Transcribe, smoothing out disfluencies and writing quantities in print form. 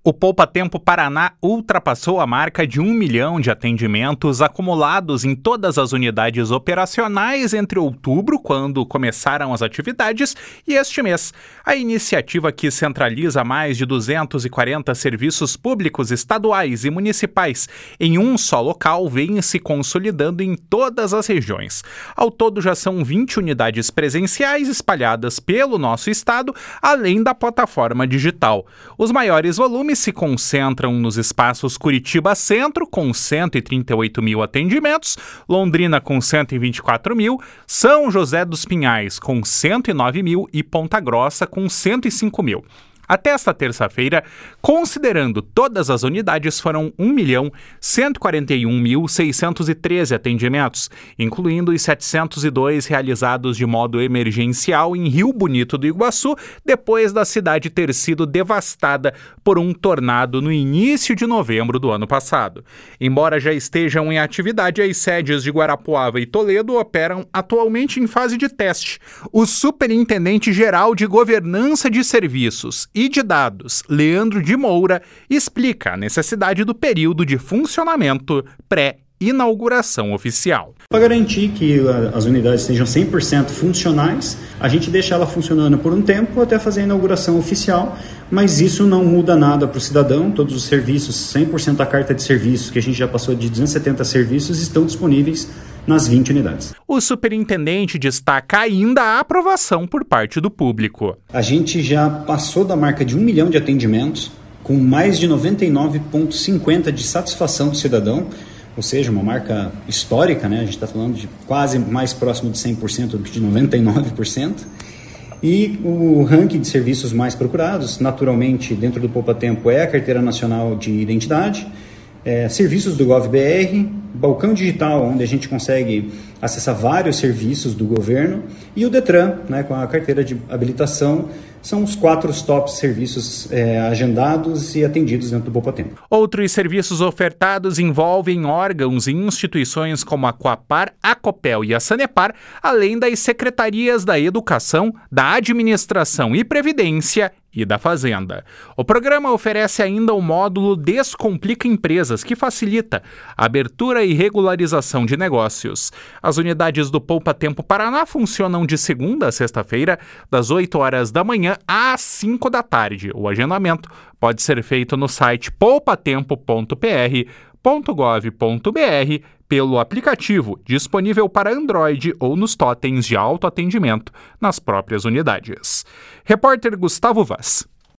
O Poupa Tempo Paraná ultrapassou a marca de 1 milhão de atendimentos acumulados em todas as unidades operacionais entre outubro, quando começaram as atividades, e este mês. A iniciativa, que centraliza mais de 240 serviços públicos estaduais e municipais em um só local, vem se consolidando em todas as regiões. Ao todo, já são 20 unidades presenciais espalhadas pelo nosso estado, além da plataforma digital. Os maiores volumes se concentram nos espaços Curitiba Centro, com 138 mil atendimentos, Londrina com 124 mil, São José dos Pinhais com 109 mil e Ponta Grossa com 105 mil. Até esta terça-feira, considerando todas as unidades, foram 1.141.613 atendimentos, incluindo os 702 realizados de modo emergencial em Rio Bonito do Iguaçu, depois da cidade ter sido devastada por um tornado no início de novembro do ano passado. Embora já estejam em atividade, as sedes de Guarapuava e Toledo operam atualmente em fase de teste. O Superintendente-Geral de Governança de Serviços e de Dados, Leandro de Moura, explica a necessidade do período de funcionamento pré-inauguração oficial. Para garantir que as unidades estejam 100% funcionais, a gente deixa ela funcionando por um tempo até fazer a inauguração oficial, mas isso não muda nada para o cidadão. Todos os serviços, 100% da carta de serviços, que a gente já passou de 270 serviços, estão disponíveis nas 20 unidades. O superintendente destaca ainda a aprovação por parte do público. A gente já passou da marca de 1 milhão de atendimentos, com mais de 99,50% de satisfação do cidadão, ou seja, uma marca histórica, né? A gente está falando de quase mais próximo de 100% do que de 99%. E o ranking de serviços mais procurados, naturalmente, dentro do Poupa Tempo, é a Carteira Nacional de Identidade, serviços do GovBR, balcão digital, onde a gente consegue acessar vários serviços do governo, e o Detran, né, com a carteira de habilitação. São os 4 top serviços agendados e atendidos dentro do Poupa Tempo. Outros serviços ofertados envolvem órgãos e instituições como a Coapar, a Copel e a Sanepar, além das secretarias da Educação, da Administração e Previdência e da Fazenda. O programa oferece ainda o módulo Descomplica Empresas, que facilita a abertura e regularização de negócios. As unidades do Poupa Tempo Paraná funcionam de segunda a sexta-feira, das 8 horas da manhã às 5 da tarde. O agendamento pode ser feito no site poupatempo.pr.gov.br, pelo aplicativo disponível para Android ou nos totens de autoatendimento nas próprias unidades. Repórter Gustavo Vaz.